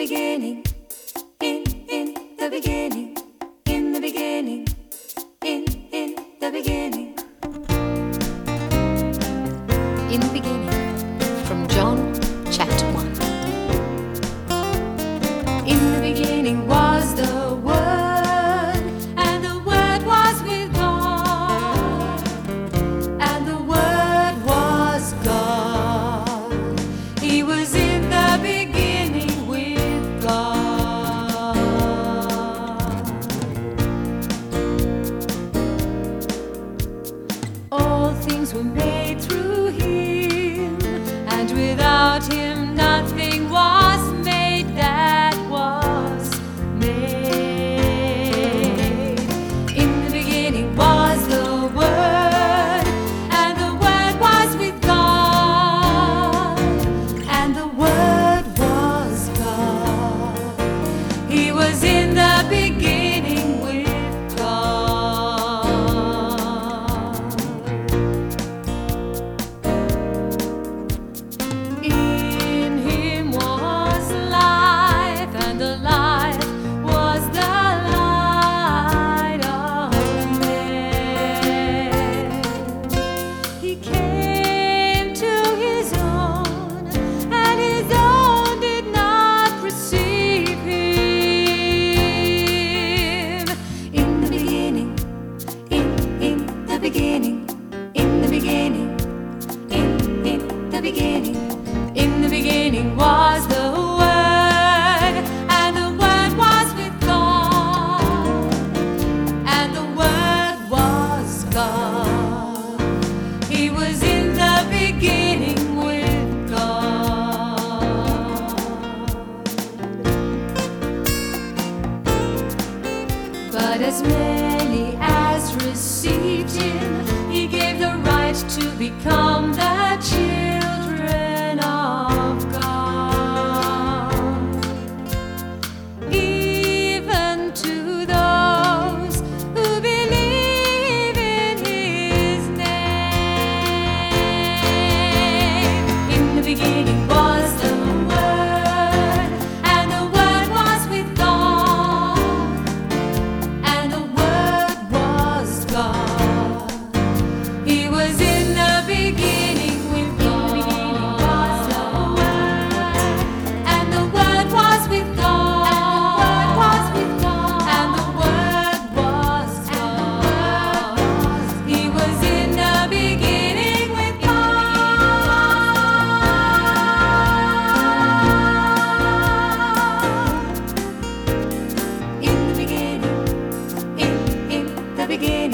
beginning, in the beginning, in the beginning, in the beginning. In the beginning, from John chapter 1. In the beginning was the Word, and the Word was with God, and the Word was God. He was in the beginning with God. All things were made through Him, and without Him nothing was made that was made. In the beginning was the Word, and the Word was with God, and the Word was God. He was in the beginning with God. In Him was life, and the life was the light of men. He came to His own, and His own did not receive Him. In the beginning, in the beginning, in the beginning, in the beginning. In the beginning was the Word, and the Word was with God, and the Word was God. He was in the beginning with God. But as many as received Him, He gave the right to become the children of God, even to those who believe in His name. In the beginning was the Word, and the Word was with God, and the Word was God. He was in the beginning with God. And the Word was with God, and the Word was God. He was in the beginning with God. In the beginning, in the beginning.